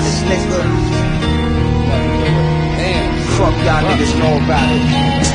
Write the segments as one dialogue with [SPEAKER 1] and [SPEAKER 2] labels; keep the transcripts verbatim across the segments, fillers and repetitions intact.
[SPEAKER 1] this nigga. Damn, fuck y'all niggas know about it.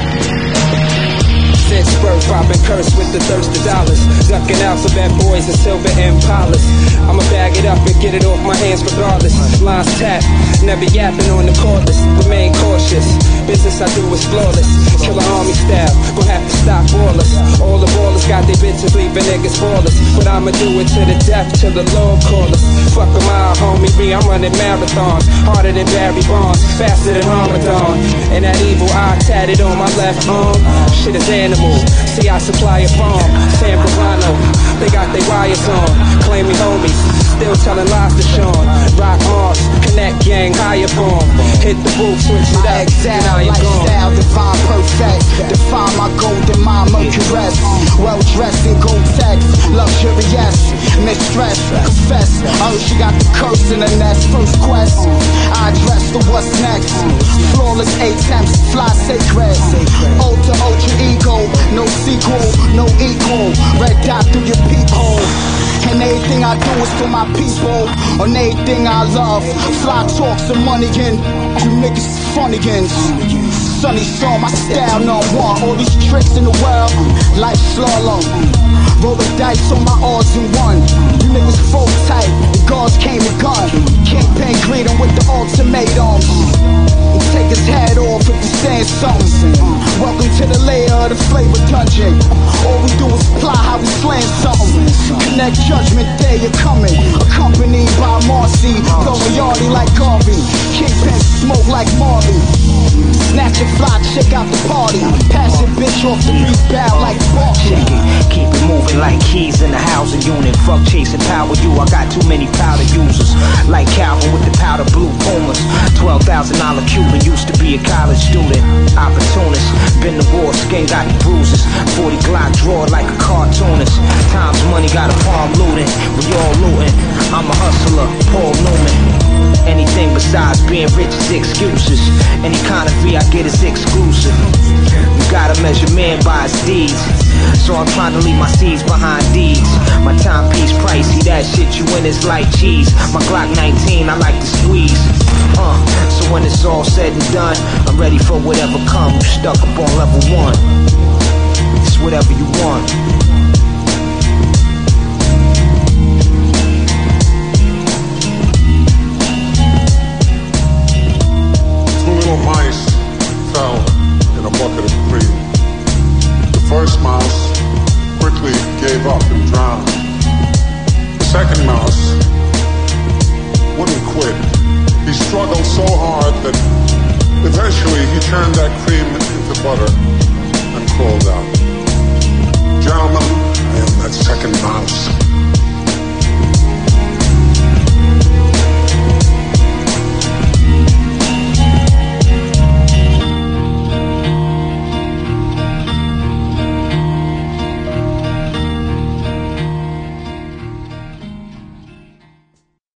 [SPEAKER 1] Since birth, I've been cursed with the thirst of dollars. Ducking alphabet boys and silver impalas. I'ma bag it up and get it off my hands regardless. Lines tapped, never yapping on the cordless. Remain cautious, business I do is flawless. Killer army style, gon' have to stop ballers. All the ballers got their bitches leaving niggas ballers. But I'ma do it to the death till the Lord call us. Fuck a mile, homie, me, I'm running marathons. Harder than Barry Bonds, faster than Ramadan. And that evil eye tatted on my left arm. Shit is animal. See, I supply a bomb. San Brazano, they got their wires on. Claim me homies, still telling lies to Sean. Rock Mars, Connect Gang, higher form. Hit the booth, switch it up, and I am gone.
[SPEAKER 2] Lifestyle, divine, perfect. Define my golden mind, mercuress. Well dressed in gold text, luxurious. Mistress, confess. Oh, she got the curse in the nest. First quest, I address the what's next. Flawless attempts, fly sacred. Ultra, ultra ego. No sequel, no equal. Red dot through your peephole. And everything I do is for my people. On everything I love. Fly talk some money in. You niggas is funnigans. Sunny saw my style, no one. All these tricks in the world, life slalom. Roll the dice on my odds and one. You niggas full tight, the guards came and gun. Kingpin greet him with the ultimatums. And take his head off if he's saying something. Welcome to the layer of the flavor dungeon. All we do is apply how we slaying something. Connect judgment day, you're coming. Accompanied by Marcy, blowing yardy like Garvey. Kingpin smoke like Marley. Snatch a fly, check out the party. Pass it bitch off the rebound like Barkley.
[SPEAKER 3] Keep it moving like keys in the housing unit. Fuck chasing power, you, I got too many powder users. Like Calvin with the powder blue Pumas. twelve thousand dollar Cuban, used to be a college student. Opportunist, been the war, skin got the bruises. forty Glock draw like a cartoonist. Times money got a palm looting. We all looting, I'm a hustler, Paul Newman. Anything besides being rich is excuses. Any kind of fee I get is exclusive. You gotta measure man by his deeds. So I'm trying to leave my seeds behind deeds. My timepiece pricey, that shit you in is like cheese. My Glock nineteen, I like to squeeze. Uh, so when it's all said and done, I'm ready for whatever comes. Stuck up on level one. It's whatever you want.
[SPEAKER 4] Mice fell in a bucket of cream. The first mouse quickly gave up and drowned. The second mouse wouldn't quit. He struggled so hard that eventually he turned that cream into butter and crawled out. Gentlemen, I am that second mouse.